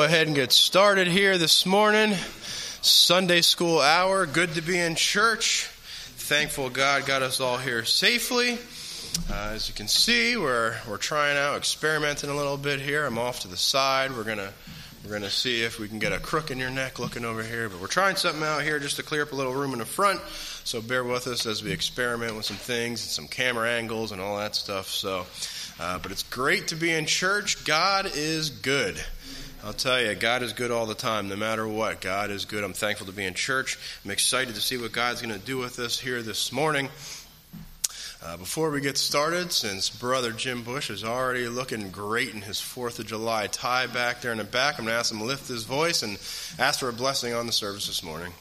ahead and get started here this morning. Sunday school hour. Good to be in church. Thankful God got us all here safely. As you can see, we're trying out, experimenting a little bit here. I'm off to the side. We're gonna see if we can get a crook in your neck looking over here. But we're trying something out here just to clear up a little room in the front. So bear with us as we experiment with some things and some camera angles and all that stuff. So, but it's great to be in church. God is good. I'll tell you, God is good all the time, no matter what. God is good. I'm thankful to be in church. I'm excited to see what God's going to do with us here this morning. Before we get started, since Brother Jim Bush is already looking great in his 4th of July tie back there in the back, I'm going to ask him to lift his voice and ask for a blessing on the service this morning.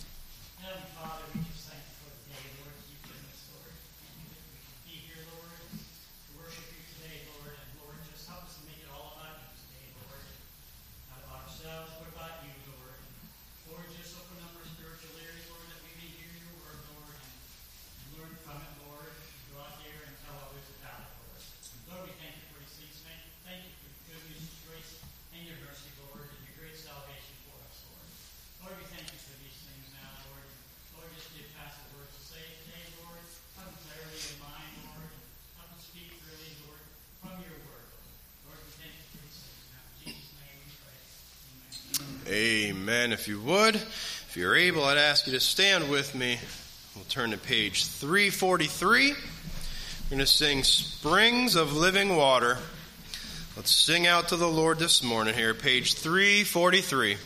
Amen. If you would, if you're able, I'd ask you to stand with me. We'll turn to page 343. We're going to sing Springs of Living Water. Let's sing out to the Lord this morning here, page 343.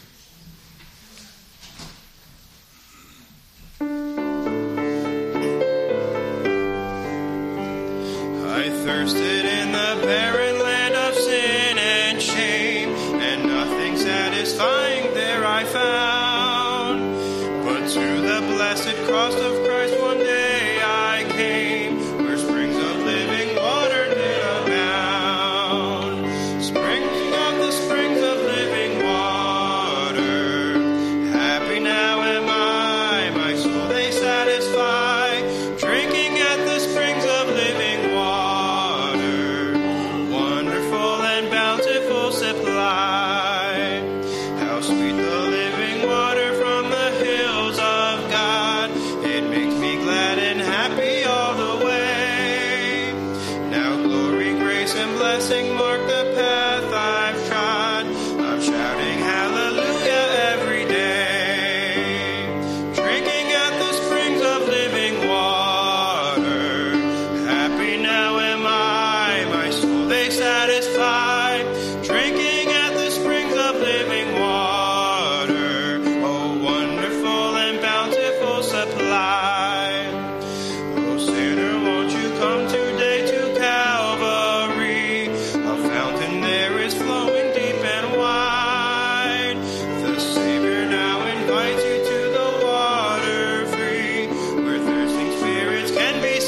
I thirsted in the barren land of sin and shame, and nothing satisfying there I found. But to the blessed cross of Christ one day I came, where springs of living water did abound. Springing of the springs of living water, happy now am I, my soul they satisfy. Drinking at the springs of living water, wonderful and bountiful supply. How sweet the living water from the hills of God. It makes me glad and happy all the way. Now glory, grace, and blessing mark the path I've trod. I'm shouting hallelujah every day. Drinking at the springs of living water, happy now am I, my soul they satisfy. Drinking at the springs of living water, oh wonderful and bountiful supply. Oh sinner, won't you come today to Calvary? A fountain there is flowing deep and wide. The Savior now invites you to the water free, where thirsting spirits can be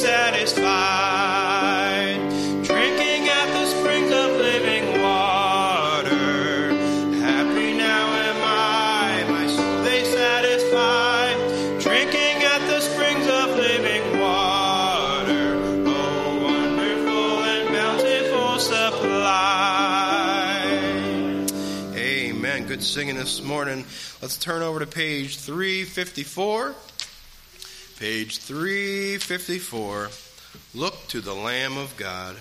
satisfied. Drinking at the springs of living water, happy now am I, my soul they satisfy. Drinking at the springs of living water, oh wonderful and bountiful supply. Amen. Good singing this morning. Let's turn over to page 354. Page 354. Look to the Lamb of God.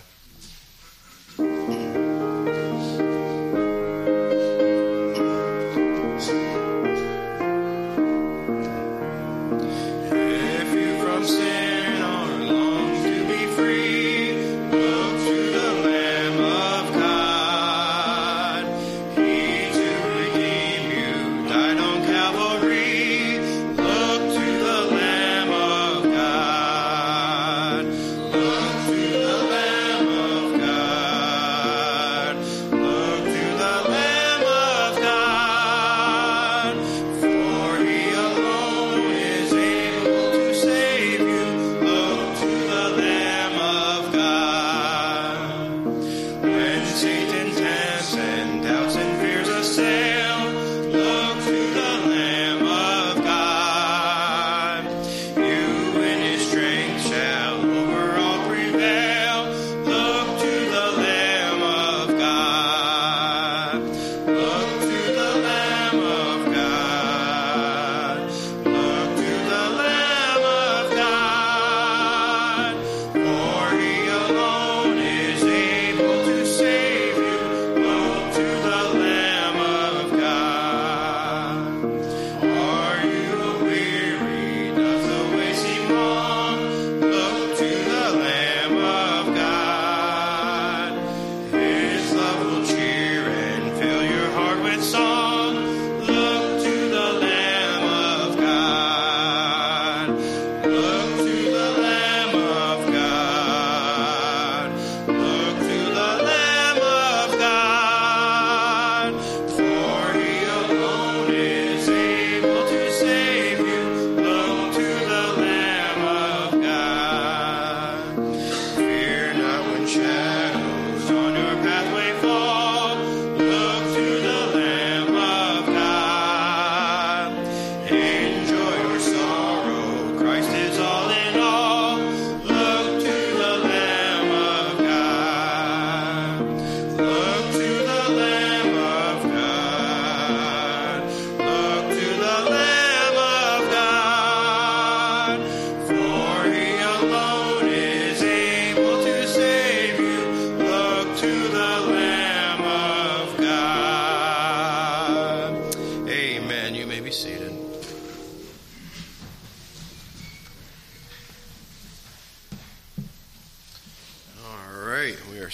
If you from sin are long to be free, look to the Lamb of God. He to redeem you died on Calvary. Look to the Lamb of God. Look to the Lamb of God. Look to the Lamb of God. For he alone is able to save you. Look to the Lamb of God. When Satan tempts and doubts and fears assail, look to the Lamb of God. You in his strength shall over all prevail. Look to the Lamb of God. Look to the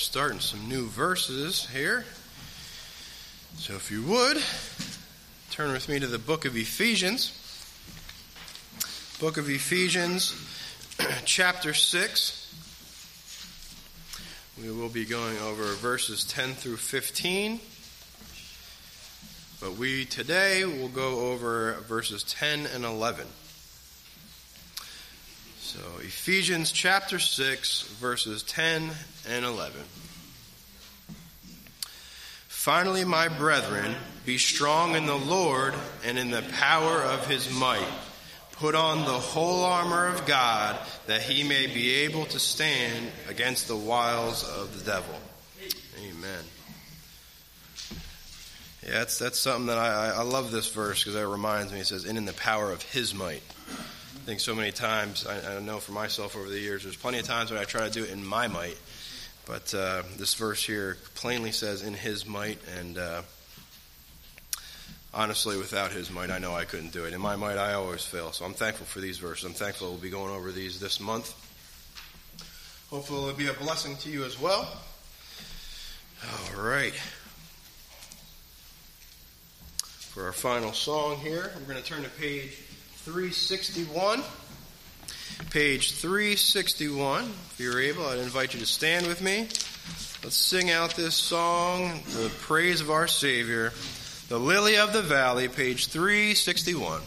starting some new verses here. So if you would, turn with me to the book of Ephesians. Book of Ephesians, chapter 6. We will be going over verses 10 through 15. But we today will go over verses 10 and 11. So Ephesians chapter 6, verses 10 and 11. Finally, my brethren, be strong in the Lord and in the power of his might. Put on the whole armor of God, that he may be able to stand against the wiles of the devil. Amen. Yeah, that's something that I love this verse, because it reminds me. It says, and in the power of his might. I think so many times, I know for myself over the years, there's plenty of times when I try to do it in my might. But this verse here plainly says in his might, and honestly, without his might, I know I couldn't do it. In my might, I always fail. So I'm thankful for these verses. I'm thankful we'll be going over these this month. Hopefully it'll be a blessing to you as well. All right. For our final song here, we're going to turn to page 361. Page 361. If you're able, I'd invite you to stand with me. Let's sing out this song, the praise of our Savior, the Lily of the Valley, page 361.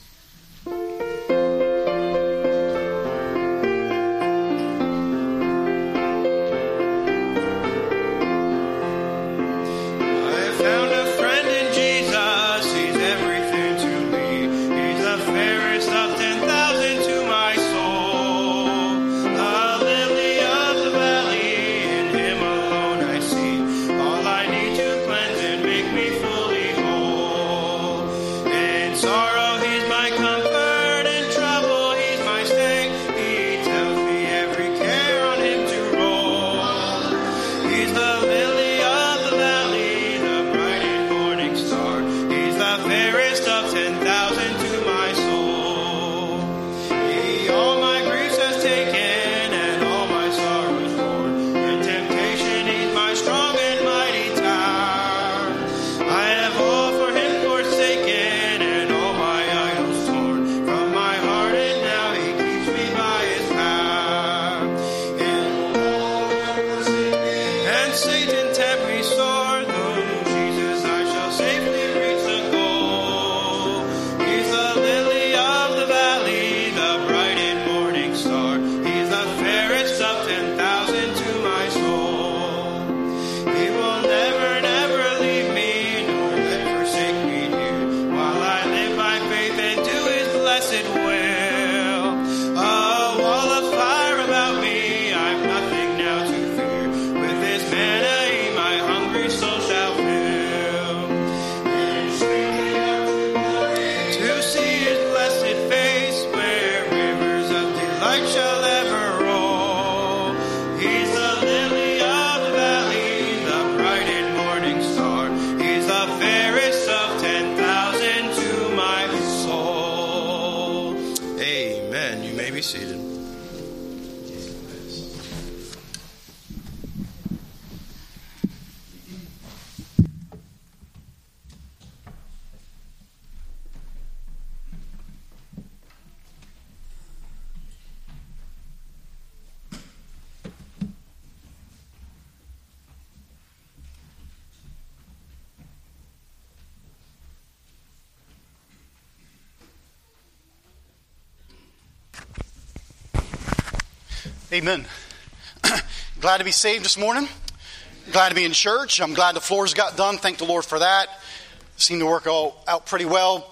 Amen. Glad to be saved this morning. Glad to be in church. I'm glad the floors got done. Thank the Lord for that. Seemed to work out pretty well.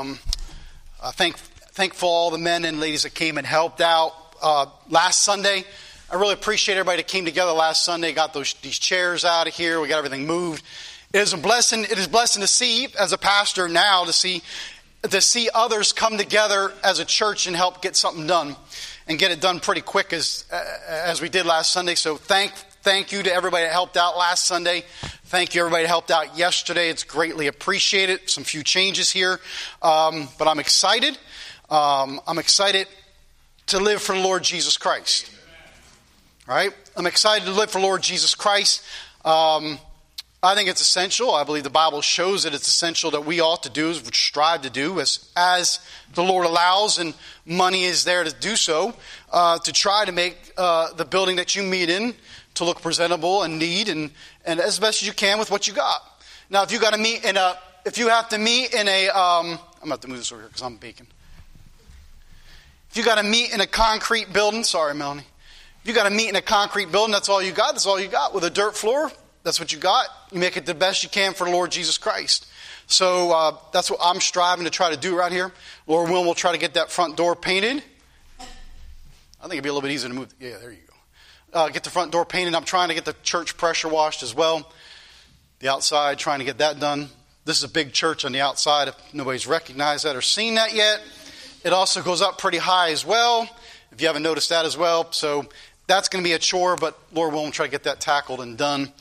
Thankful all the men and ladies that came and helped out last Sunday. I really appreciate everybody that came together last Sunday. Got these chairs out of here. We got everything moved. It is a blessing. It is a blessing to see as a pastor now to see others come together as a church and help get something done. And get it done pretty quick as we did last Sunday. So thank you to everybody that helped out last Sunday. Thank you everybody that helped out yesterday. It's greatly appreciated. Some few changes here. But I'm excited. I'm excited to live for the Lord Jesus Christ. All right? I'm excited to live for Lord Jesus Christ. I think it's essential. I believe the Bible shows that it's essential that we ought to do, strive to do, as the Lord allows, and money is there to do so, to try to make the building that you meet in to look presentable and neat, and as best as you can with what you got. Now, if you have to meet in a, I'm going to have to move this over here because I'm baking. If you got to meet in a concrete building, sorry, Melanie. If you got to meet in a concrete building, that's all you got. That's all you got with a dirt floor. That's what you got. You make it the best you can for the Lord Jesus Christ. So that's what I'm striving to try to do right here. Lord willing, we'll try to get that front door painted. I think it'd be a little bit easier to move. Yeah, there you go. Get the front door painted. I'm trying to get the church pressure washed as well. The outside, trying to get that done. This is a big church on the outside. If nobody's recognized that or seen that yet. It also goes up pretty high as well, if you haven't noticed that as well. So that's going to be a chore, but Lord willing, we'll try to get that tackled and done.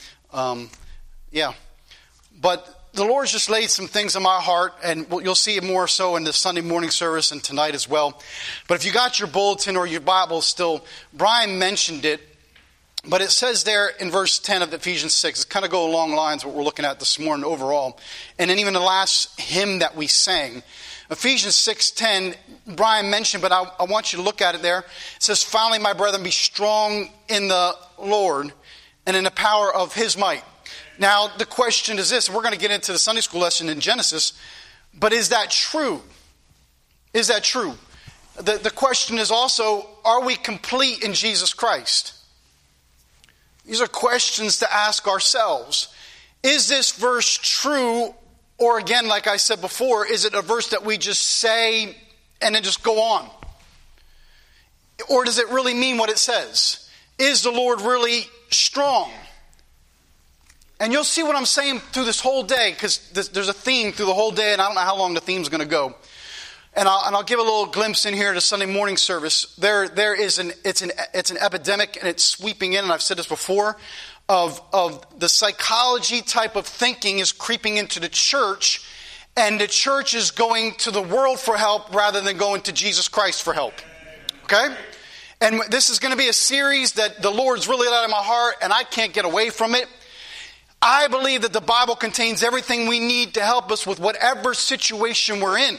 But the Lord's just laid some things in my heart, and you'll see it more so in the Sunday morning service and tonight as well. But if you got your bulletin or your Bible still, Brian mentioned it, but it says there in verse 10 of Ephesians 6, it's kind of go along lines what we're looking at this morning overall. And then even the last hymn that we sang, Ephesians 6:10, Brian mentioned, but I want you to look at it there. It says, finally, my brethren, be strong in the Lord and in the power of his might. Now, the question is this. We're going to get into the Sunday school lesson in Genesis. But is that true? Is that true? The question is also, are we complete in Jesus Christ? These are questions to ask ourselves. Is this verse true? Or again, like I said before, is it a verse that we just say and then just go on? Or does it really mean what it says? Is the Lord really strong? And you'll see what I'm saying through this whole day, because there's a theme through the whole day, and I don't know how long the theme's going to go. And I'll give a little glimpse in here to Sunday morning service. It's an epidemic, and it's sweeping in, and I've said this before, of the psychology type of thinking is creeping into the church, and the church is going to the world for help rather than going to Jesus Christ for help. Okay? And this is going to be a series that the Lord's really laid in my heart, and I can't get away from it. I believe that the Bible contains everything we need to help us with whatever situation we're in.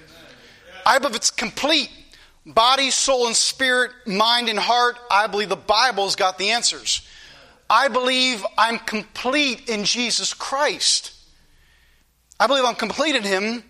I believe it's complete. Body, soul, and spirit, mind, and heart. I believe the Bible's got the answers. I believe I'm complete in Jesus Christ. I believe I'm complete in Him.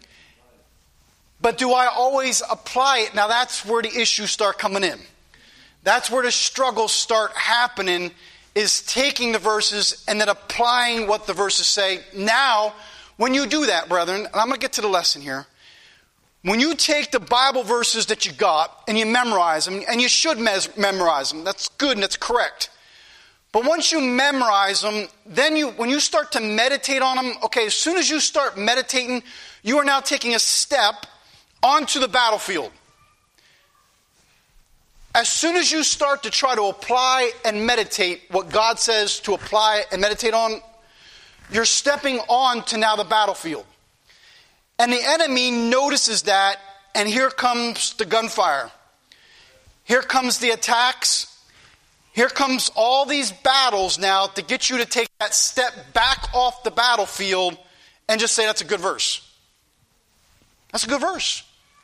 But do I always apply it? Now that's where the issues start coming in. That's where the struggles start happening, is taking the verses and then applying what the verses say. Now, when you do that, brethren, and I'm going to get to the lesson here. When you take the Bible verses that you got and you memorize them, and you should memorize them, that's good and that's correct. But once you memorize them, then when you start to meditate on them, okay, as soon as you start meditating, you are now taking a step onto the battlefield. As soon as you start to try to apply and meditate what God says to apply and meditate on, you're stepping on to now the battlefield. And the enemy notices that, and here comes the gunfire. Here comes the attacks. Here comes all these battles now to get you to take that step back off the battlefield and just say, that's a good verse. That's a good verse.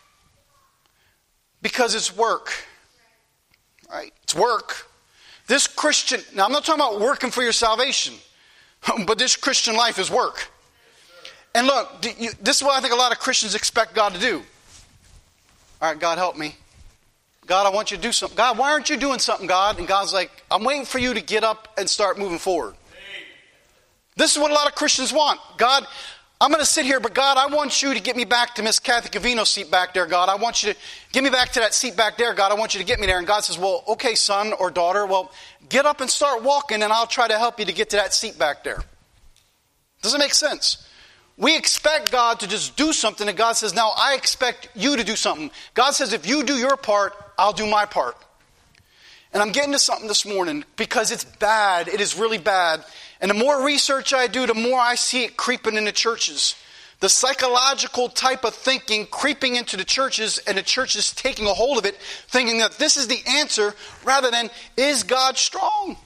Because it's work. Right? It's work. This Christian, now I'm not talking about working for your salvation, but this Christian life is work. And look, this is what I think a lot of Christians expect God to do. All right, God, help me. God, I want you to do something. God, why aren't you doing something, God? And God's like, I'm waiting for you to get up and start moving forward. This is what a lot of Christians want. God, I'm going to sit here, but God, I want you to get me back to Miss Kathy Cavino's seat back there, God. I want you to get me back to that seat back there, God. I want you to get me there. And God says, well, okay, son or daughter, well, get up and start walking, and I'll try to help you to get to that seat back there. Does it make sense? We expect God to just do something, and God says, now I expect you to do something. God says, if you do your part, I'll do my part. And I'm getting to something this morning because it's bad. It is really bad. And the more research I do, the more I see it creeping into churches. the psychological type of thinking creeping into the churches, and the churches taking a hold of it, thinking that this is the answer, rather than, is God strong?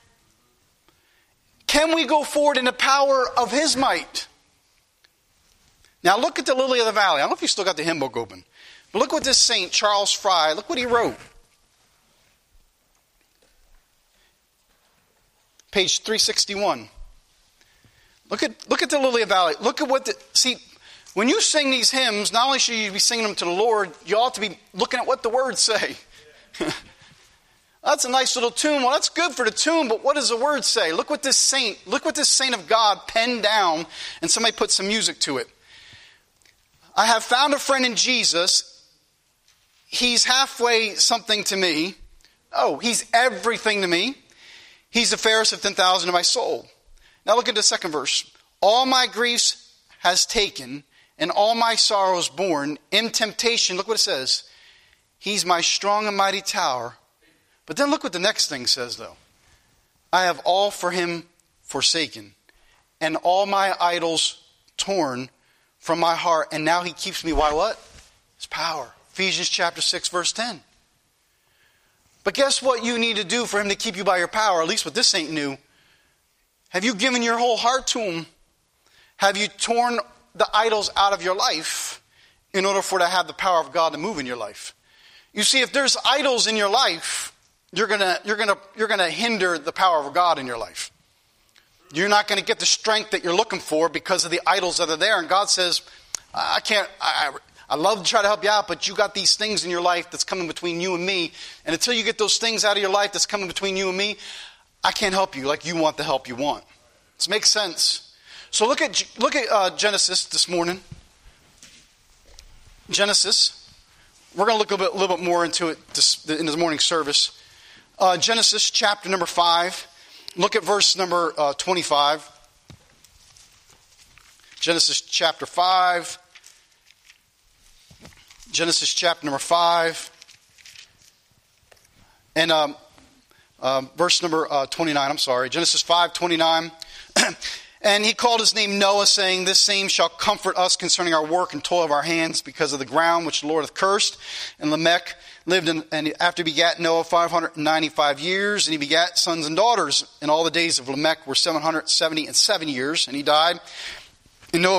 Can we go forward in the power of His might? Now look at the lily of the valley. I don't know if you still got the hymn book open. But look what this saint, Charles Fry, look what he wrote. Page 361. Look at the lily of the valley. Look at see, when you sing these hymns, not only should you be singing them to the Lord, you ought to be looking at what the words say. That's a nice little tune. Well, that's good for the tune, but what does the word say? Look what this saint of God penned down, and somebody put some music to it. I have found a friend in Jesus. He's halfway something to me. Oh, he's everything to me. He's the fairest of 10,000 of my soul. Now look at the second verse. All my griefs has taken, and all my sorrows borne. In temptation, look what it says. He's my strong and mighty tower. But then look what the next thing says, though. I have all for him forsaken, and all my idols torn from my heart. And now he keeps me by what? His power. Ephesians chapter 6, verse 10. But guess what you need to do for him to keep you by your power? At least what this saint knew. Have you given your whole heart to him? Have you torn the idols out of your life in order for to have the power of God to move in your life? You see, if there's idols in your life, you're gonna hinder the power of God in your life. You're not going to get the strength that you're looking for because of the idols that are there. And God says, I love to try to help you out, but you got these things in your life that's coming between you and me. And until you get those things out of your life that's coming between you and me, I can't help you like you want the help you want. This makes sense. So look at Genesis this morning. Genesis. We're going to look a little bit more into it in this morning service. Genesis chapter number 5. Look at verse number 25. Genesis chapter 5. Genesis chapter number 5. And verse number 29, I'm sorry. Genesis 5:29. And he called his name Noah, saying, this same shall comfort us concerning our work and toil of our hands, because of the ground which the Lord hath cursed. And Lamech lived and after he begat Noah 595 years, and he begat sons and daughters. And all the days of Lamech were 777 years, and he died. And Noah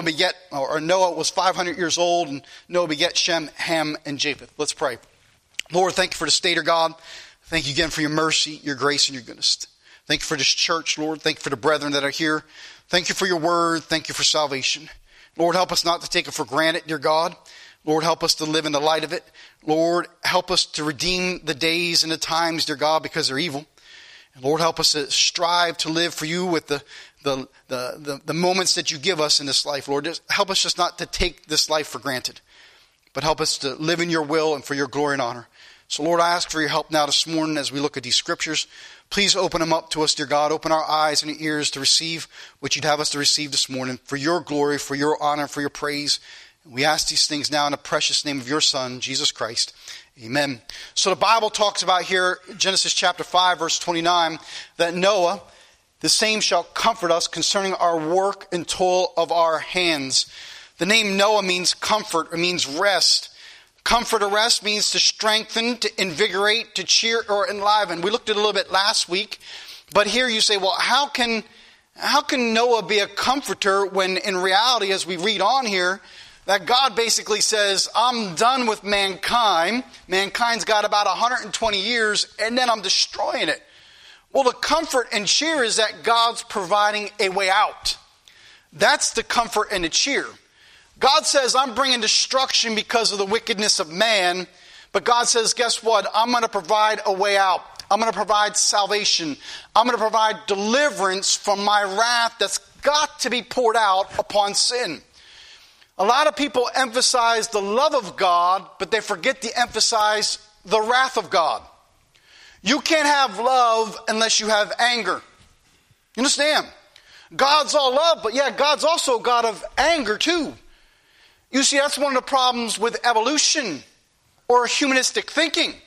was 500 years old, and Noah begat Shem, Ham, and Japheth. Let's pray. Lord, thank you for this day, dear God. Thank you again for your mercy, your grace, and your goodness. Thank you for this church, Lord. Thank you for the brethren that are here. Thank you for your word. Thank you for salvation. Lord, help us not to take it for granted, dear God. Lord, help us to live in the light of it. Lord, help us to redeem the days and the times, dear God, because they're evil. And Lord, help us to strive to live for you with the moments that you give us in this life. Lord, help us just not to take this life for granted, but help us to live in your will and for your glory and honor. So Lord, I ask for your help now this morning as we look at these scriptures. Please open them up to us, dear God. Open our eyes and ears to receive what you'd have us to receive this morning for your glory, for your honor, for your praise. And we ask these things now in the precious name of your Son, Jesus Christ. Amen. So the Bible talks about here, Genesis chapter 5, verse 29, that Noah, the same shall comfort us concerning our work and toil of our hands. The name Noah means comfort, it means rest. Comfort or rest means to strengthen, to invigorate, to cheer or enliven. We looked at it a little bit last week, but here you say, well, how can Noah be a comforter when in reality, as we read on here, that God basically says, I'm done with mankind. Mankind's got about 120 years, and then I'm destroying it. Well, the comfort and cheer is that God's providing a way out. That's the comfort and the cheer. God says, I'm bringing destruction because of the wickedness of man. But God says, guess what? I'm going to provide a way out. I'm going to provide salvation. I'm going to provide deliverance from my wrath that's got to be poured out upon sin. A lot of people emphasize the love of God, but they forget to emphasize the wrath of God. You can't have love unless you have anger. You understand? God's all love, but yeah, God's also a God of anger too. You see, that's one of the problems with evolution or humanistic thinking.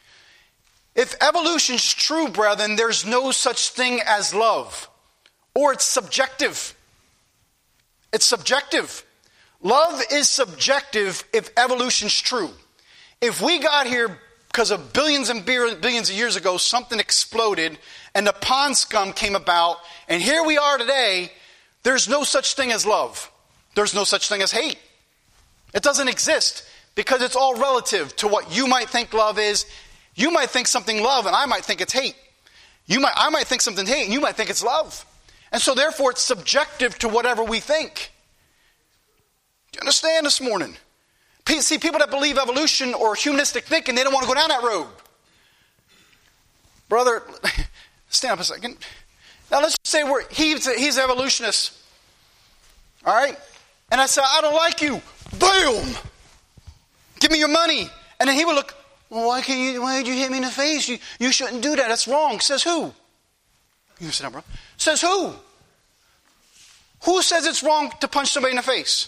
If evolution's true, brethren, there's no such thing as love. Or it's subjective. It's subjective. Love is subjective if evolution's true. If we got here because of billions and billions of years ago, something exploded and the pond scum came about, and here we are today, there's no such thing as love. There's no such thing as hate. It doesn't exist because it's all relative to what you might think love is. You might think something love and I might think it's hate. I might think something hate and you might think it's love. And so therefore it's subjective to whatever we think. Do you understand this morning? See, people that believe evolution or humanistic thinking, they don't want to go down that road. Brother, stand up a second. Now let's just say he's an evolutionist. All right? And I said, I don't like you. Boom! Give me your money. And then he would look, well, why did you hit me in the face? You shouldn't do that. That's wrong. Says who? You sit down, bro. Says who? Who says it's wrong to punch somebody in the face?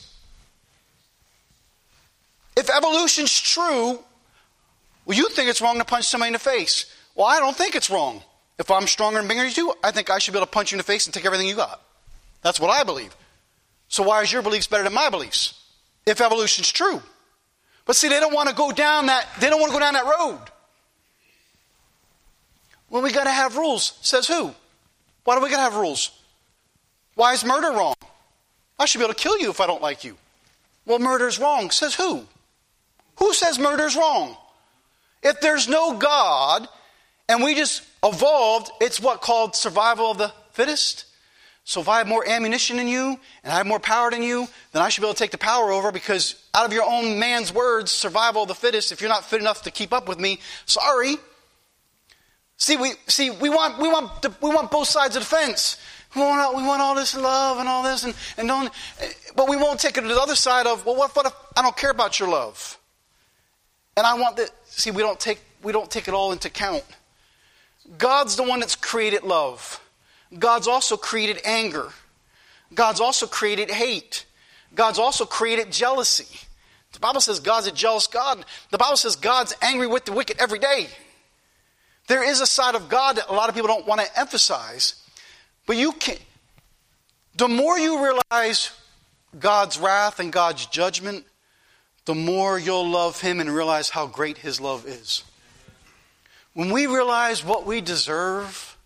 If evolution's true, well, you think it's wrong to punch somebody in the face. Well, I don't think it's wrong. If I'm stronger and bigger than you, I think I should be able to punch you in the face and take everything you got. That's what I believe. So why is your beliefs better than my beliefs? If evolution's true. But see, they don't want to go down that road. Well, we got to have rules. Says who? Why do we got to have rules? Why is murder wrong? I should be able to kill you if I don't like you. Well, murder's wrong. Says who? Who says murder's wrong? If there's no God and we just evolved, it's what called survival of the fittest. So if I have more ammunition than you and I have more power than you, then I should be able to take the power over, because out of your own man's words, survival of the fittest, if you're not fit enough to keep up with me, sorry. See, we want both sides of the fence. We want all this love and all this, but we won't take it to the other side of, well, what if I don't care about your love? And I want that. See, we don't take it all into account. God's the one that's created love. God's also created anger. God's also created hate. God's also created jealousy. The Bible says God's a jealous God. The Bible says God's angry with the wicked every day. There is a side of God that a lot of people don't want to emphasize. But the more you realize God's wrath and God's judgment, the more you'll love Him and realize how great His love is. When we realize what we deserve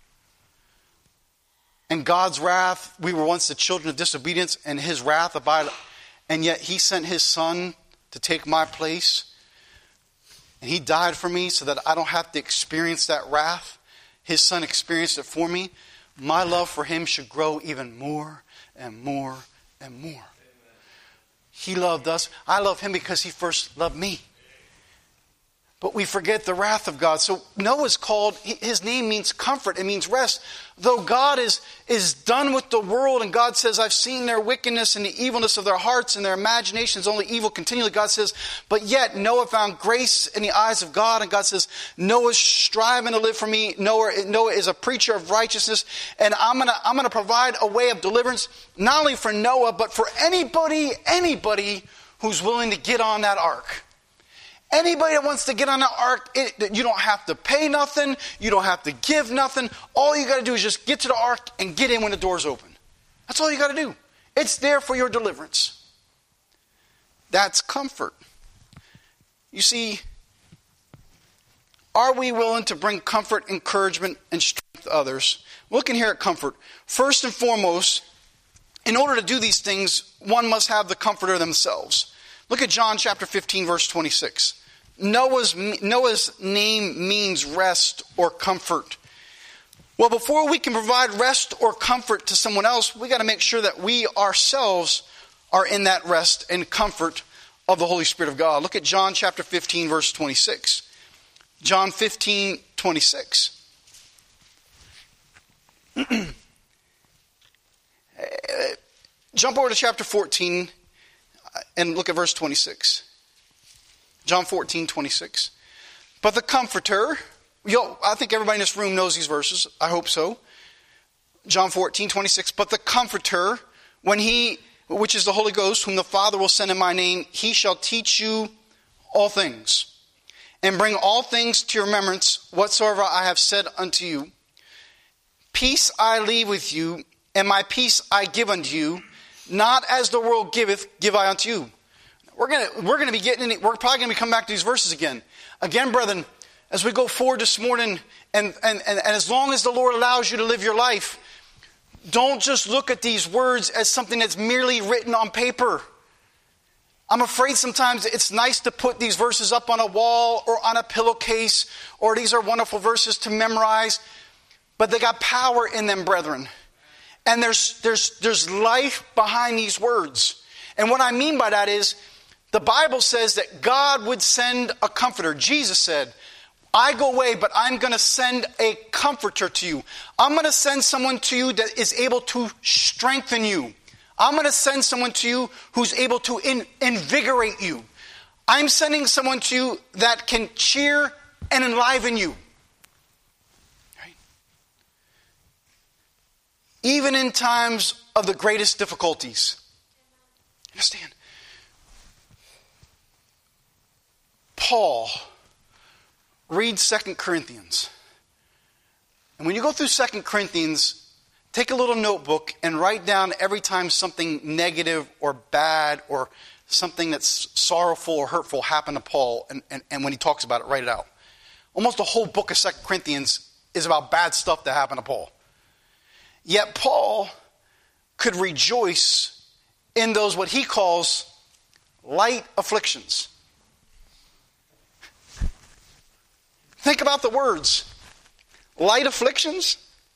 and God's wrath, we were once the children of disobedience and His wrath abided, and yet He sent His Son to take my place. And He died for me so that I don't have to experience that wrath. His Son experienced it for me. My love for Him should grow even more and more and more. He loved us. I love Him because He first loved me. But we forget the wrath of God. So Noah's called, his name means comfort. It means rest. Though God is done with the world and God says, I've seen their wickedness and the evilness of their hearts and their imaginations, only evil continually. God says, but yet Noah found grace in the eyes of God. And God says, Noah's striving to live for me. Noah is a preacher of righteousness. And I'm going to provide a way of deliverance, not only for Noah, but for anybody who's willing to get on that ark. Anybody that wants to get on the ark, you don't have to pay nothing. You don't have to give nothing. All you got to do is just get to the ark and get in when the door's open. That's all you got to do. It's there for your deliverance. That's comfort. You see, are we willing to bring comfort, encouragement, and strength to others? Looking here at comfort. First and foremost, in order to do these things, one must have the comforter themselves. Look at John chapter 15, verse 26. Noah's name means rest or comfort. Well, before we can provide rest or comfort to someone else, we got to make sure that we ourselves are in that rest and comfort of the Holy Spirit of God. Look at John chapter 15, verse 26. John 15, 26. Jump over to chapter 14 and look at verse 26. John 14, 26. But the Comforter, I think everybody in this room knows these verses. I hope so. John 14, 26. But the Comforter, which is the Holy Ghost, whom the Father will send in my name, He shall teach you all things, and bring all things to your remembrance, whatsoever I have said unto you. Peace I leave with you, and my peace I give unto you. Not as the world giveth, give I unto you. We're going to be getting in it. We're probably going to be coming back to these verses again. Again, brethren, as we go forward this morning, and as long as the Lord allows you to live your life, don't just look at these words as something that's merely written on paper. I'm afraid sometimes it's nice to put these verses up on a wall or on a pillowcase, or these are wonderful verses to memorize, but they got power in them, brethren. And there's life behind these words. And what I mean by that is, the Bible says that God would send a comforter. Jesus said, I go away, but I'm going to send a comforter to you. I'm going to send someone to you that is able to strengthen you. I'm going to send someone to you who's able to invigorate you. I'm sending someone to you that can cheer and enliven you. Right? Even in times of the greatest difficulties. Understand? Paul, read 2 Corinthians. And when you go through 2 Corinthians, take a little notebook and write down every time something negative or bad or something that's sorrowful or hurtful happened to Paul. And when he talks about it, write it out. Almost the whole book of 2 Corinthians is about bad stuff that happened to Paul. Yet Paul could rejoice in those what he calls light afflictions. Think about the words. Light afflictions?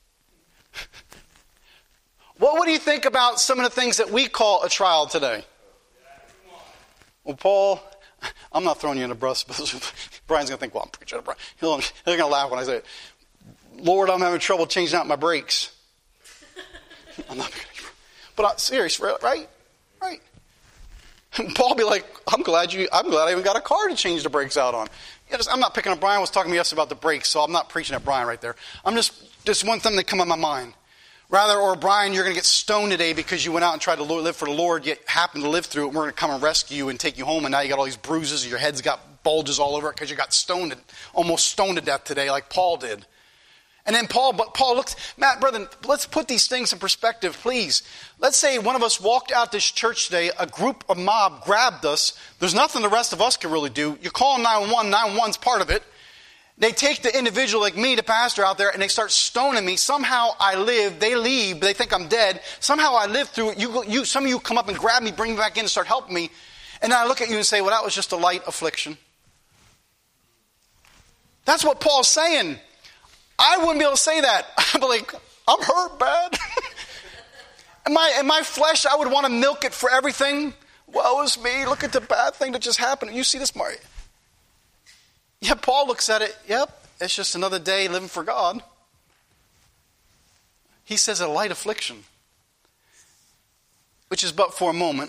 What would you think about some of the things that we call a trial today? Well, Paul, I'm not throwing you in a bus. Brian's going to think, well, I'm preaching to Brian. They're going to laugh when I say it. Lord, I'm having trouble changing out my brakes. I'm not going to. But I'm serious, right? Right. And Paul be like, I'm glad I even got a car to change the brakes out on. I'm not picking up Brian. Was talking to me yesterday about the brakes, so I'm not preaching at Brian right there. I'm just one thing that come on my mind. Rather, or Brian, you're going to get stoned today because you went out and tried to live for the Lord, yet happened to live through it, and we're going to come and rescue you and take you home, and now you got all these bruises, and your head's got bulges all over it because you got almost stoned to death today like Paul did. And then Paul looks, Matt, brethren, let's put these things in perspective, please. Let's say one of us walked out this church today, a mob grabbed us. There's nothing the rest of us can really do. You call 911, 911's part of it. They take the individual like me, the pastor out there, and they start stoning me. Somehow I live, they leave, they think I'm dead. Somehow I live through it. Some of you come up and grab me, bring me back in and start helping me. And then I look at you and say, well, that was just a light affliction. That's what Paul's saying. I wouldn't be able to say that. I'd be like, I'm hurt bad. in my flesh, I would want to milk it for everything. Woe is me. Look at the bad thing that just happened. You see this, Mario? Yeah, Paul looks at it. Yep, it's just another day living for God. He says a light affliction, which is but for a moment.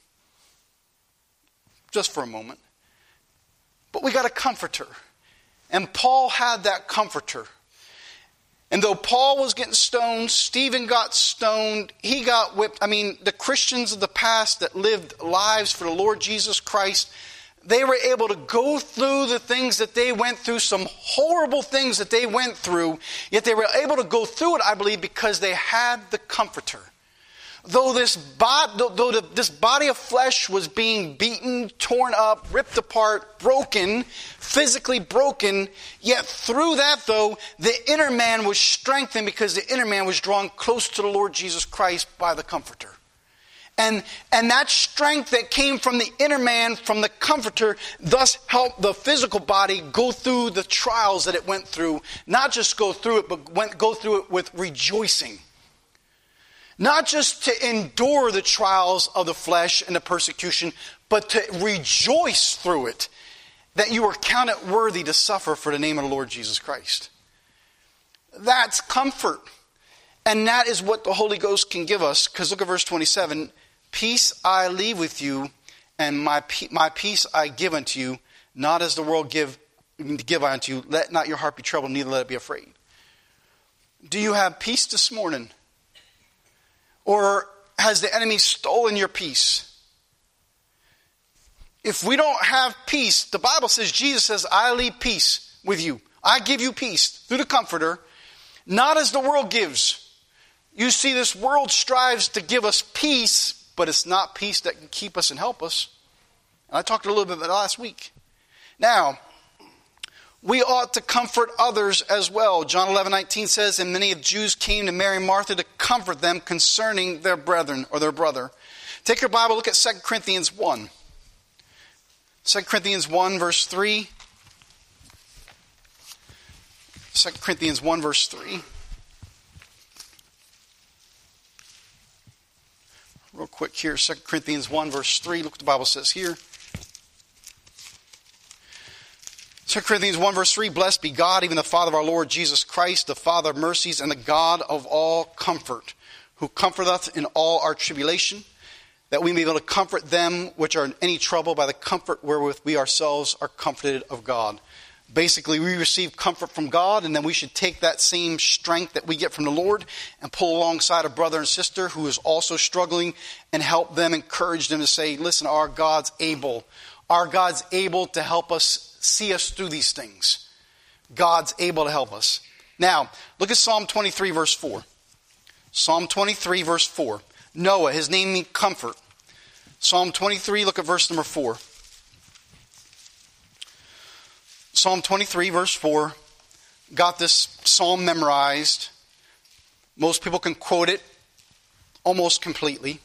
Just for a moment. But we got a comforter. And Paul had that comforter. And though Paul was getting stoned, Stephen got stoned, he got whipped. I mean, the Christians of the past that lived lives for the Lord Jesus Christ, they were able to go through the things that they went through, some horrible things that they went through, yet they were able to go through it, I believe, because they had the comforter. Though this body of flesh was being beaten, torn up, ripped apart, broken, physically broken, yet through that, though, the inner man was strengthened because the inner man was drawn close to the Lord Jesus Christ by the Comforter. And that strength that came from the inner man, from the Comforter, thus helped the physical body go through the trials that it went through. Not just go through it, but go through it with rejoicing. Not just to endure the trials of the flesh and the persecution, but to rejoice through it, that you are counted worthy to suffer for the name of the Lord Jesus Christ. That's comfort. And that is what the Holy Ghost can give us. Because look at verse 27. Peace I leave with you, and my peace I give unto you, not as the world give unto you. Let not your heart be troubled, neither let it be afraid. Do you have peace this morning? Or has the enemy stolen your peace? If we don't have peace, the Bible says, Jesus says, I leave peace with you. I give you peace through the Comforter, not as the world gives. You see, this world strives to give us peace but it's not peace that can keep us and help us. And I talked a little bit about it last week. Now, we ought to comfort others as well. John 11:19 says, and many of the Jews came to Mary and Martha to comfort them concerning their brethren or their brother. Take your Bible, look at 2 Corinthians 1. 2 Corinthians 1 verse 3. 2 Corinthians 1 verse 3. Real quick here, 2 Corinthians 1 verse 3. Look what the Bible says here. 2 Corinthians 1 verse 3, blessed be God, even the Father of our Lord Jesus Christ, the Father of mercies and the God of all comfort, who comforteth in all our tribulation, that we may be able to comfort them which are in any trouble by the comfort wherewith we ourselves are comforted of God. Basically, we receive comfort from God, and then we should take that same strength that we get from the Lord and pull alongside a brother and sister who is also struggling and help them, encourage them to say, listen, our God's able. Our God's able to help us see us through these things. God's able to help us. Now, look at Psalm 23 verse 4. Psalm 23 verse 4. Noah, his name means comfort. Psalm 23, look at verse number 4. Psalm 23 verse 4. Got this psalm memorized. Most people can quote it almost completely.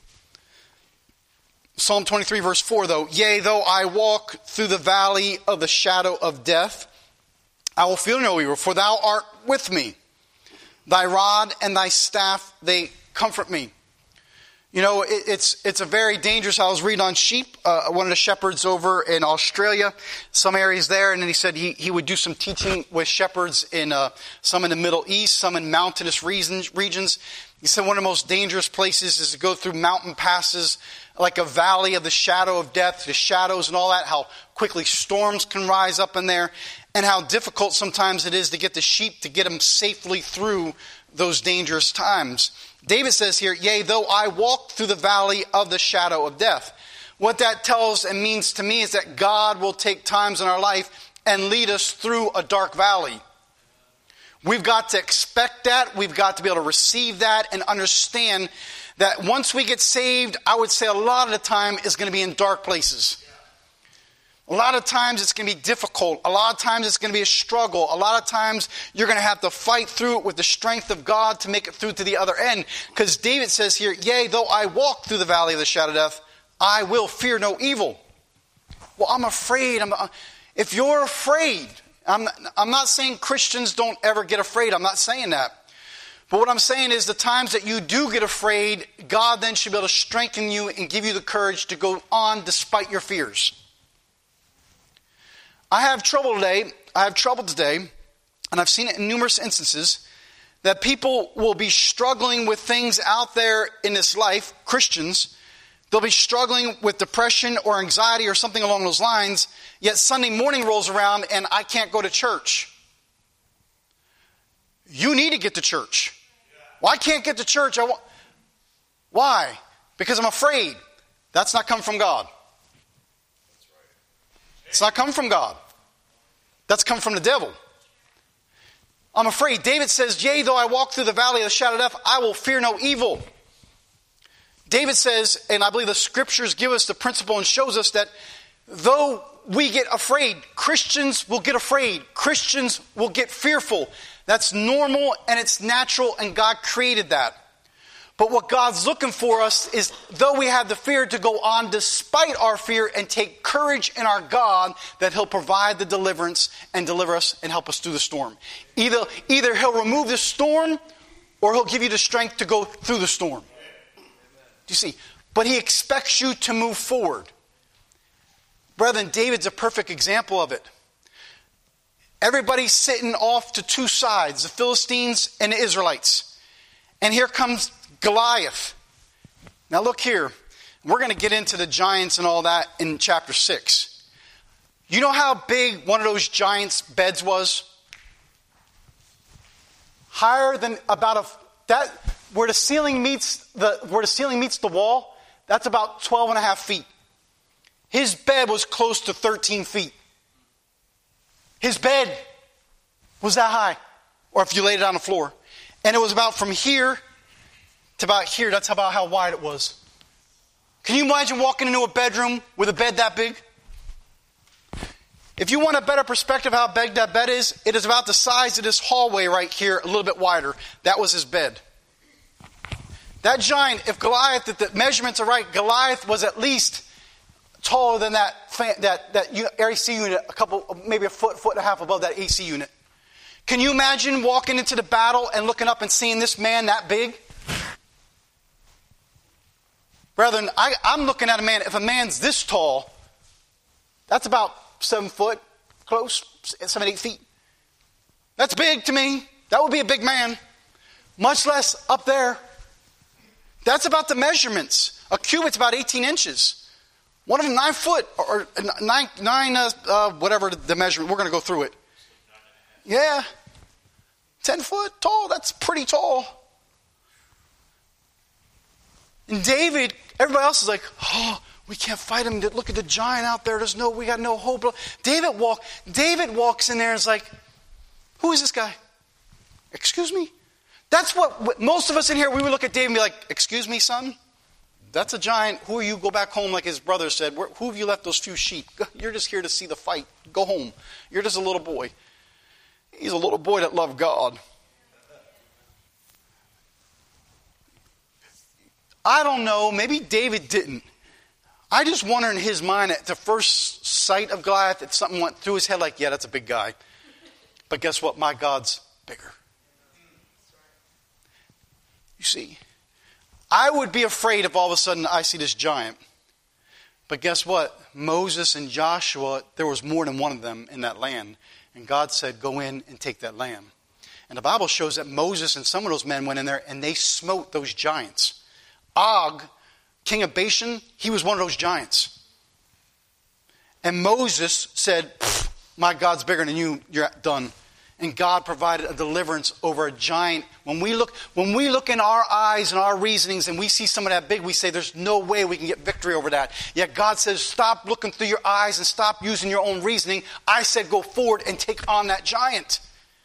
Psalm 23 verse 4 though, yea, though I walk through the valley of the shadow of death, I will fear no evil, for thou art with me. Thy rod and thy staff, they comfort me. You know, it's a very dangerous. I was reading on sheep. One of the shepherds over in Australia, some areas there, and then he said he would do some teaching with shepherds in some in the Middle East, some in mountainous regions. He said one of the most dangerous places is to go through mountain passes, like a valley of the shadow of death, the shadows and all that, how quickly storms can rise up in there, and how difficult sometimes it is to get the sheep, to get them safely through those dangerous times. David says here, yea, though I walk through the valley of the shadow of death. What that tells and means to me is that God will take times in our life and lead us through a dark valley. We've got to expect that. We've got to be able to receive that and understand that once we get saved, I would say a lot of the time is going to be in dark places. A lot of times it's going to be difficult. A lot of times it's going to be a struggle. A lot of times you're going to have to fight through it with the strength of God to make it through to the other end. Because David says here, yea, though I walk through the valley of the shadow of death, I will fear no evil. Well, I'm afraid. If you're afraid, I'm not saying Christians don't ever get afraid. I'm not saying that. But what I'm saying is the times that you do get afraid, God then should be able to strengthen you and give you the courage to go on despite your fears. I have trouble today, and I've seen it in numerous instances, that people will be struggling with things out there in this life, Christians. They'll be struggling with depression or anxiety or something along those lines, yet Sunday morning rolls around and I can't go to church. You need to get to church. Well, I can't get to church. Why? Because I'm afraid. That's not come from God. It's not come from God. That's come from the devil. I'm afraid. David says, yea, though I walk through the valley of the shadow of death, I will fear no evil. David says, and I believe the scriptures give us the principle and shows us that though we get afraid, Christians will get afraid. Christians will get fearful. That's normal and it's natural, and God created that. But what God's looking for us is, though we have the fear, to go on despite our fear and take courage in our God that He'll provide the deliverance and deliver us and help us through the storm. Either He'll remove the storm or He'll give you the strength to go through the storm. Do you see? But He expects you to move forward. Brethren, David's a perfect example of it. Everybody's sitting off to two sides, the Philistines and the Israelites. And here comes Goliath. Now look here. We're going to get into the giants and all that in chapter 6. You know how big one of those giants' beds was? Higher than about where the ceiling meets the wall, that's about 12 and a half feet. His bed was close to 13 feet. His bed was that high. Or if you laid it on the floor. And it was about from here to about here. That's about how wide it was. Can you imagine walking into a bedroom with a bed that big? If you want a better perspective of how big that bed is, it is about the size of this hallway right here, a little bit wider. That was his bed. That giant, if the measurements are right, Goliath was at least taller than that AC unit, maybe a foot and a half above that AC unit. Can you imagine walking into the battle and looking up and seeing this man that big? Brethren, I'm looking at a man, if a man's this tall, that's about 7 foot, close, 7, 8 feet. That's big to me. That would be a big man. Much less up there. That's about the measurements. A cubit's about 18 inches. One of them 9 foot, or whatever the measurement. We're going to go through it. Yeah. 10 foot tall. That's pretty tall. And David, everybody else is like, oh, we can't fight him. Look at the giant out there. We got no hope. David walks in there and is like, who is this guy? Excuse me? That's what most of us in here, we would look at David and be like, excuse me, son? That's a giant. Who are you? Go back home, like his brother said. Who have you left those few sheep? You're just here to see the fight. Go home. You're just a little boy. He's a little boy that loved God. I don't know. Maybe David didn't. I just wonder in his mind at the first sight of Goliath, if something went through his head like, yeah, that's a big guy. But guess what? My God's bigger. You see, I would be afraid if all of a sudden I see this giant. But guess what? Moses and Joshua, there was more than one of them in that land. And God said, go in and take that land. And the Bible shows that Moses and some of those men went in there and they smote those giants. Og, king of Bashan, he was one of those giants. And Moses said, my God's bigger than you, you're done. And God provided a deliverance over a giant. When we look in our eyes and our reasonings and we see someone that big, we say there's no way we can get victory over that. Yet God says, stop looking through your eyes and stop using your own reasoning. I said, go forward and take on that giant.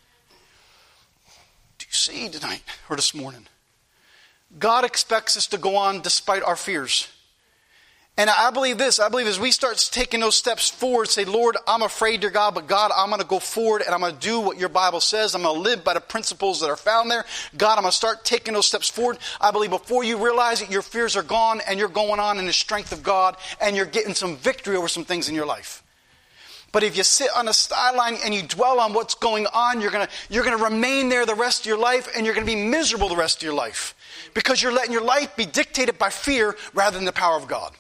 Do you see tonight or this morning? God expects us to go on despite our fears. And I believe this. I believe as we start taking those steps forward, say, Lord, I'm afraid, dear God, but God, I'm going to go forward and I'm going to do what your Bible says. I'm going to live by the principles that are found there. God, I'm going to start taking those steps forward. I believe before you realize it, your fears are gone and you're going on in the strength of God and you're getting some victory over some things in your life. But if you sit on a sideline and you dwell on what's going on, you're going to remain there the rest of your life and you're going to be miserable the rest of your life. Because you're letting your life be dictated by fear rather than the power of God.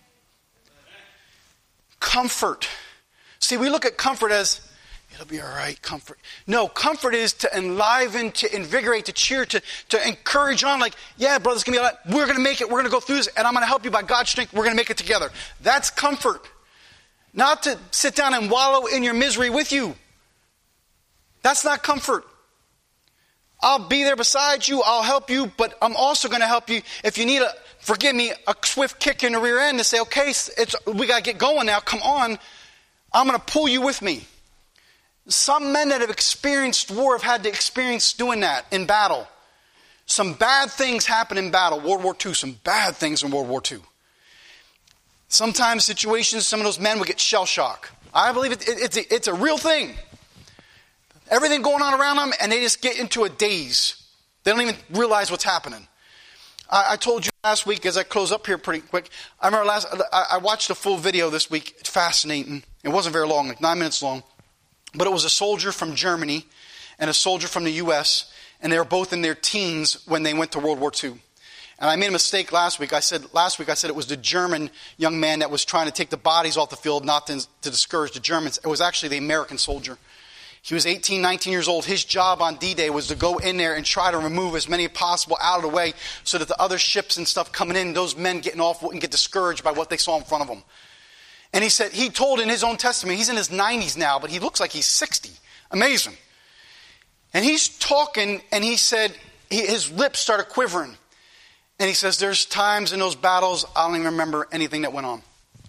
Comfort. See, we look at comfort as, it'll be all right, comfort. No, comfort is to enliven, to invigorate, to cheer, to encourage on. Like, yeah, brother, it's going to be all right. We're going to make it. We're going to go through this. And I'm going to help you by God's strength. We're going to make it together. That's comfort. Not to sit down and wallow in your misery with you. That's not comfort. I'll be there beside you. I'll help you. But I'm also going to help you if you need a swift kick in the rear end to say, okay, we got to get going now. Come on. I'm going to pull you with me. Some men that have experienced war have had to experience doing that in battle. Some bad things happen in battle. World War II, some bad things in World War II. Sometimes situations, some of those men would get shell shock. I believe it's a real thing. Everything going on around them, and they just get into a daze. They don't even realize what's happening. I told you last week, as I close up here pretty quick, I remember I watched a full video this week. It's fascinating. It wasn't very long, like 9 minutes long. But it was a soldier from Germany and a soldier from the U.S., and they were both in their teens when they went to World War II. And I made a mistake last week. I said it was the German young man that was trying to take the bodies off the field, not to discourage the Germans. It was actually the American soldier. He was 18, 19 years old. His job on D-Day was to go in there and try to remove as many as possible out of the way so that the other ships and stuff coming in, those men getting off wouldn't get discouraged by what they saw in front of them. And he told in his own testimony, he's in his 90s now, but he looks like he's 60. Amazing. And he's talking, and he said, his lips started quivering. And he says, there's times in those battles, I don't even remember anything that went on.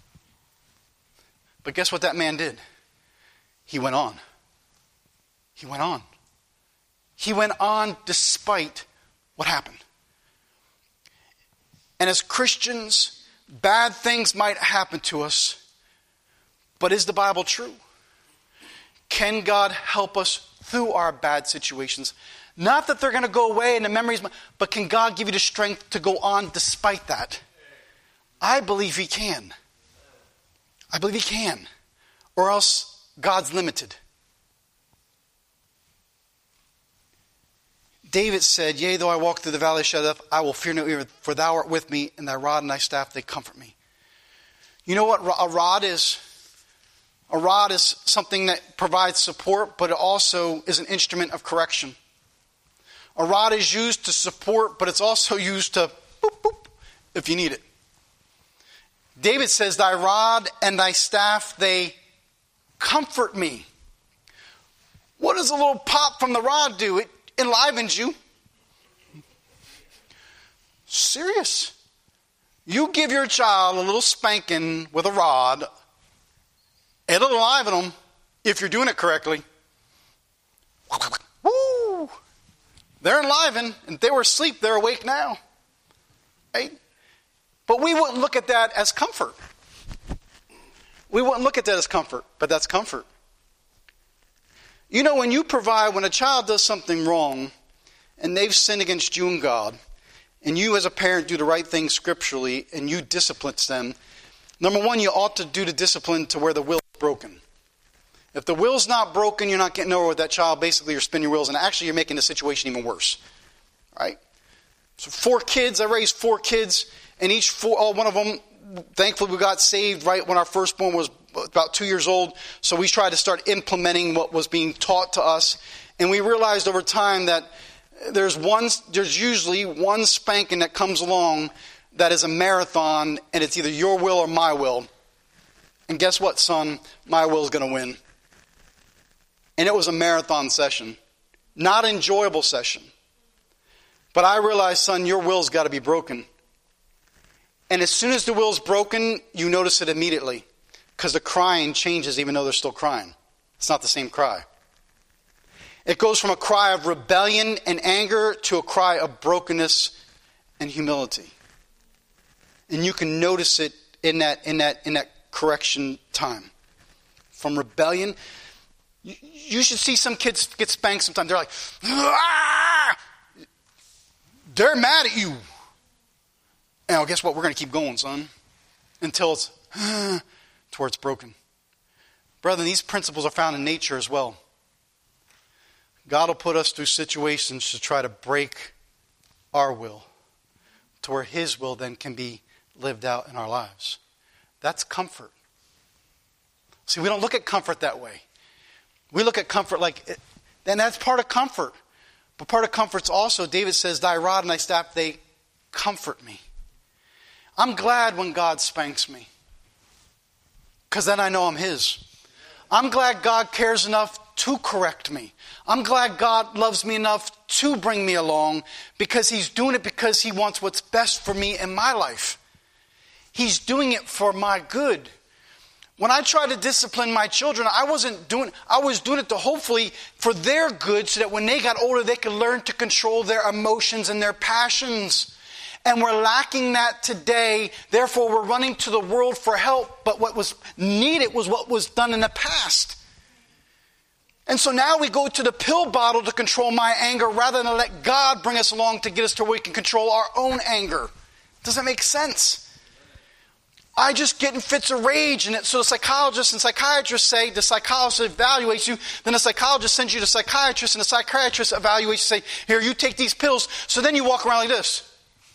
But guess what that man did? He went on. He went on. He went on despite what happened. And as Christians, Bad things might happen to us, but is the Bible true? Can God help us through our bad situations? Not that they're going to go away and the memories, but can God give you the strength to go on despite that? I believe He can. I believe He can. Or else God's limited. David said, yea, though I walk through the valley of shadow of death, I will fear no evil, for thou art with me, and thy rod and thy staff, they comfort me. You know what a rod is? A rod is something that provides support, but it also is an instrument of correction. A rod is used to support, but it's also used to boop, boop, if you need it. David says, thy rod and thy staff, they comfort me. What does a little pop from the rod do? It enlivens you. Serious. You give your child a little spanking with a rod, it'll enliven them if you're doing it correctly. Woo! They're enlivened, and if they were asleep, they're awake now. Right? But we wouldn't look at that as comfort. We wouldn't look at that as comfort, but that's comfort. You know, when a child does something wrong, and they've sinned against you and God, and you as a parent do the right thing scripturally, and you discipline them, number one, you ought to do the discipline to where the will is broken. If the will's not broken, you're not getting nowhere with that child. Basically, you're spinning your wheels, and actually you're making the situation even worse. Right? So 4 kids, I raised 4 kids, and one of them, thankfully we got saved right when our firstborn was about 2 years old. So we tried to start implementing what was being taught to us. And we realized over time that there's usually one spanking that comes along that is a marathon, and it's either your will or my will. And guess what, son? My will is going to win. And it was a marathon session. Not an enjoyable session. But I realized, son, your will's got to be broken. And as soon as the will's broken, you notice it immediately. Because the crying changes even though they're still crying. It's not the same cry. It goes from a cry of rebellion and anger to a cry of brokenness and humility. And you can notice it in that correction time. From rebellion, you should see some kids get spanked sometimes. They're like, ah! They're mad at you. And guess what? We're going to keep going, son. Until it's towards broken. Brethren, these principles are found in nature as well. God will put us through situations to try to break our will to where His will then can be lived out in our lives. That's comfort. See, we don't look at comfort that way. We look at comfort then that's part of comfort. But part of comfort's also, David says, thy rod and thy staff, they comfort me. I'm glad when God spanks me. Because then I know I'm His. I'm glad God cares enough to correct me. I'm glad God loves me enough to bring me along because He's doing it because He wants what's best for me in my life. He's doing it for my good. When I try to discipline my children, I was doing it to hopefully for their good so that when they got older, they could learn to control their emotions and their passions. And we're lacking that today. Therefore, we're running to the world for help. But what was needed was what was done in the past. And so now we go to the pill bottle to control my anger rather than let God bring us along to get us to where we can control our own anger. Does that make sense? I just get in fits of rage. And so the psychologists and psychiatrists say, the psychologist evaluates you, then the psychologist sends you to the psychiatrist, and the psychiatrist evaluates you and say, here, you take these pills. So then you walk around like this.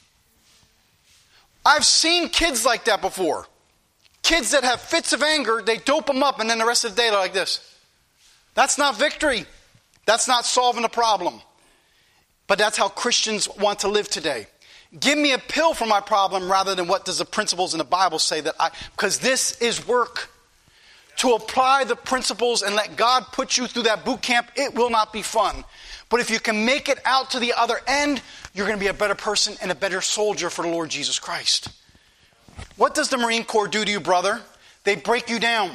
I've seen kids like that before. Kids that have fits of anger, they dope them up, and then the rest of the day they're like this. That's not victory. That's not solving a problem. But that's how Christians want to live today. Give me a pill for my problem rather than what does the principles in the Bible say because this is work. To apply the principles and let God put you through that boot camp, it will not be fun. But if you can make it out to the other end, you're going to be a better person and a better soldier for the Lord Jesus Christ. What does the Marine Corps do to you, brother? They break you down.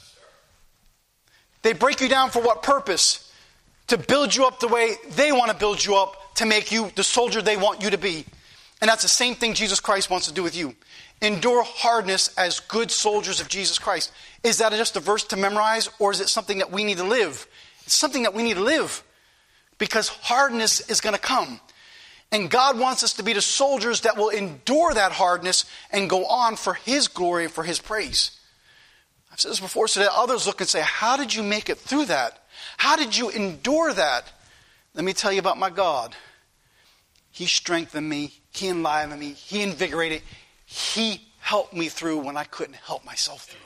They break you down for what purpose? To build you up the way they want to build you up, to make you the soldier they want you to be. And that's the same thing Jesus Christ wants to do with you. Endure hardness as good soldiers of Jesus Christ. Is that just a verse to memorize, or is it something that we need to live? It's something that we need to live, because hardness is going to come. And God wants us to be the soldiers that will endure that hardness and go on for His glory and for His praise. I've said this before, so that others look and say, how did you make it through that? How did you endure that? Let me tell you about my God. He strengthened me. He enlivened me. He invigorated. He helped me through when I couldn't help myself through.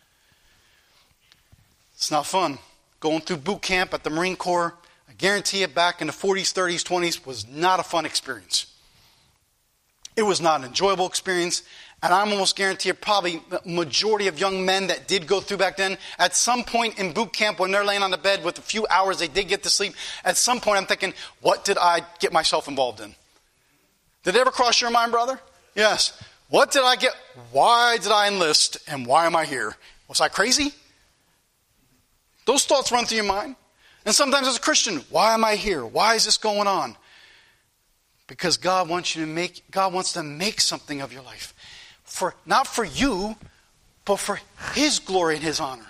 It's not fun. Going through boot camp at the Marine Corps, I guarantee you back in the 40s, 30s, 20s was not a fun experience. It was not an enjoyable experience. And I'm almost guarantee you probably the majority of young men that did go through back then, at some point in boot camp when they're laying on the bed with a few hours they did get to sleep, at some point I'm thinking, what did I get myself involved in? Did it ever cross your mind, brother? Yes. What did I get? Why did I enlist? And why am I here? Was I crazy? Those thoughts run through your mind. And sometimes as a Christian, why am I here? Why is this going on? Because God wants to make something of your life. Not for you, but for His glory and His honor.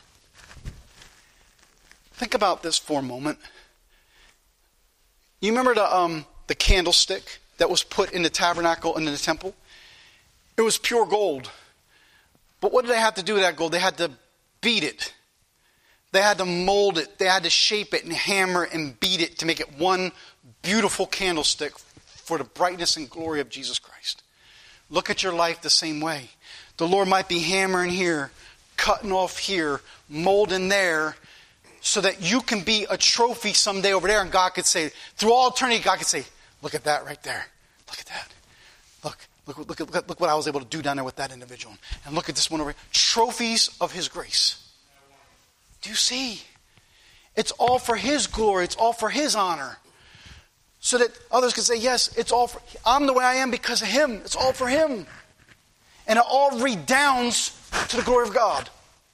Think about this for a moment. You remember the candlestick that was put in the tabernacle and in the temple? It was pure gold. But what did they have to do with that gold? They had to beat it. They had to mold it. They had to shape it and hammer and beat it to make it one beautiful candlestick for the brightness and glory of Jesus Christ. Look at your life the same way. The Lord might be hammering here, cutting off here, molding there, so that you can be a trophy someday over there. And God could say, through all eternity, God could say, look at that right there. Look at that. Look what I was able to do down there with that individual. And look at this one over here. Trophies of His grace. Do you see? It's all for His glory. It's all for His honor. So that others can say, yes, I'm the way I am because of Him. It's all for Him. And it all redounds to the glory of God.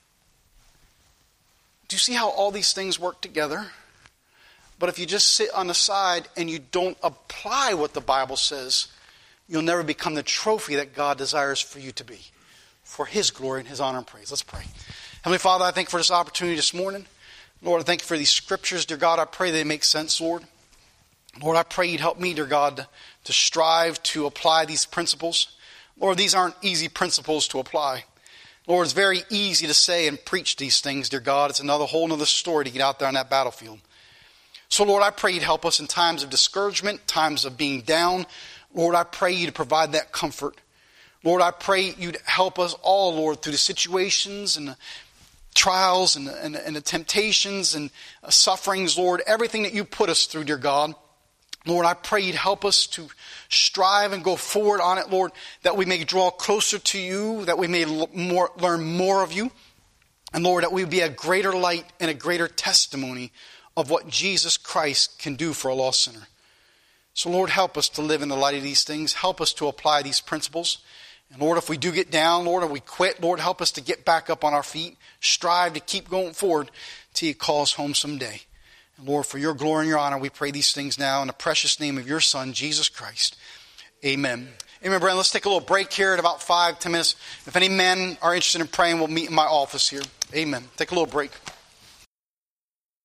Do you see how all these things work together? But if you just sit on the side and you don't apply what the Bible says, you'll never become the trophy that God desires for you to be. For His glory and His honor and praise. Let's pray. Heavenly Father, I thank you for this opportunity this morning. Lord, I thank you for these scriptures. Dear God, I pray they make sense, Lord. Lord, I pray you'd help me, dear God, to strive to apply these principles. Lord, these aren't easy principles to apply. Lord, it's very easy to say and preach these things, dear God. It's another whole nother story to get out there on that battlefield. So, Lord, I pray you'd help us in times of discouragement, times of being down. Lord, I pray you to provide that comfort. Lord, I pray you'd help us all, Lord, through the situations and the trials and the temptations and sufferings, Lord, everything that you put us through, dear God. Lord, I pray you'd help us to strive and go forward on it, Lord, that we may draw closer to you, that we may learn more of you, and Lord, that we be a greater light and a greater testimony of what Jesus Christ can do for a lost sinner. So, Lord, help us to live in the light of these things. Help us to apply these principles. And, Lord, if we do get down, Lord, or we quit, Lord, help us to get back up on our feet. Strive to keep going forward till you call us home someday. And, Lord, for your glory and your honor, we pray these things now in the precious name of your Son, Jesus Christ. Amen. Amen, Brandon. Let's take a little break here in about 5-10 minutes. If any men are interested in praying, we'll meet in my office here. Amen. Take a little break.